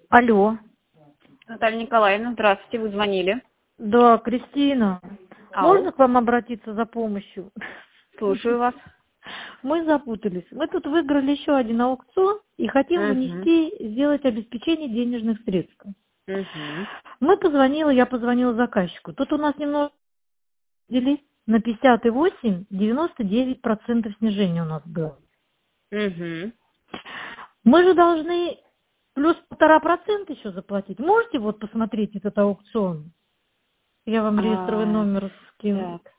Алло. Наталья Николаевна, здравствуйте, вы звонили. Да, Кристина. Ау. Можно к вам обратиться за помощью? Слушаю вас. Мы запутались. Мы тут выиграли еще один аукцион и хотим внести, сделать обеспечение денежных средств. Я позвонила заказчику. Тут у нас немного делись на 58, 99% снижения у нас было. Мы же должны плюс 1,5% еще заплатить. Можете вот посмотреть этот аукцион? Я вам реестровый номер скину. Так.